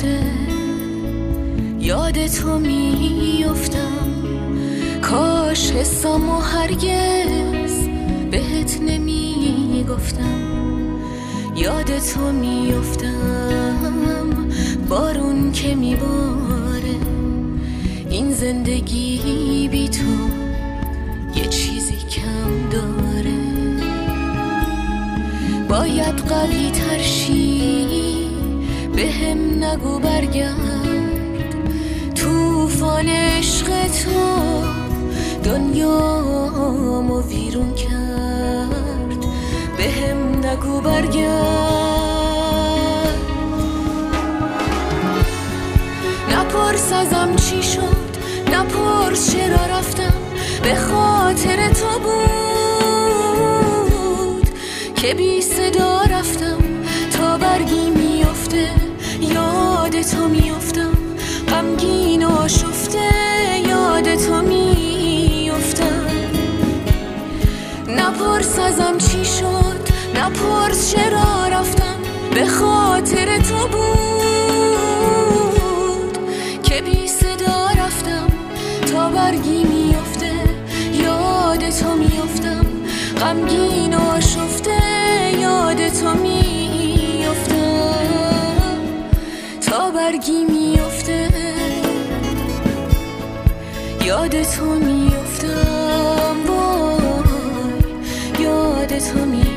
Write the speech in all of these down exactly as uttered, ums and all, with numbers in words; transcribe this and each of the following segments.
میفته، یاد تو میفتم. کاش حسامو هرگز بهت نمیگفتم. یاد تو میفتم، بارون که میباره. این زندگی بی تو یه چیزی کم داره. باید قوی تر شی، به هم نگو برگرد. توفان عشق تو دنیامو ویرون کرد. به هم نگو برگرد. نپرس ازم چی شد، نپرس چرا رفتم. به خاطر تو بود که بی صدا رفتم. تا برگی میفته، یاد تو میفتم. غمگین و آشفته، یاد تو میفتم. نپرس ازم چی شد، نپرس چرا رفتم. به خاطر تو بود که بی صدا رفتم. تا برگی میفته، یاد تو میفتم. غمگین و آشفته، یاد تو میفتم. تا برگی میفته، یاد تو میفتم. وای، یاد تو میفتم.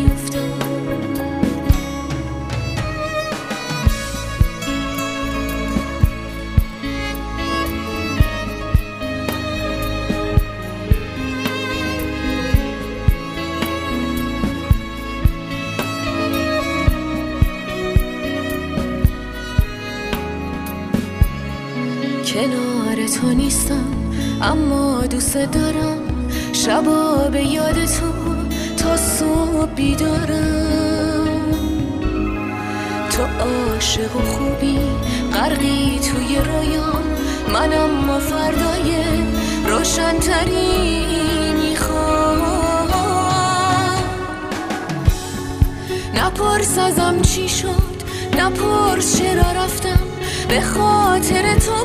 کنار تو نیستم اما دوست دارم. شبا به یاد تو تا صبح بیدارم. تو عاشق و خوبی، غرقی توی رویام. من اما فردای روشن‌تری میخوام. نپرس ازم چی شد، نپرس چرا رفتم. به خاطر تو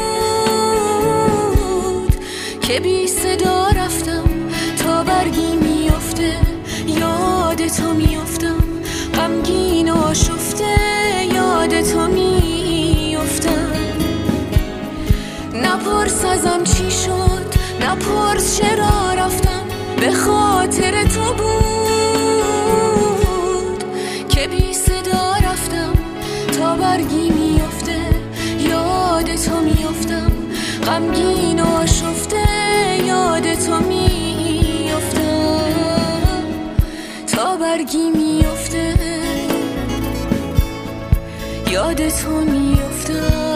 بود که بی صدا رفتم. تا برگی میفته، یاد تو میفتم. غمگین و آشفته، یاد تو میفتم. نپرس ازم چی شد، نپرس چرا رفتم. به خاطر تو بود که بی صدا رفتم. تا برگی میفته، یاد تو میفتم. غمگین و آشفته، یاد تو میفتم. تا برگی میفته، یاد تو میفتم.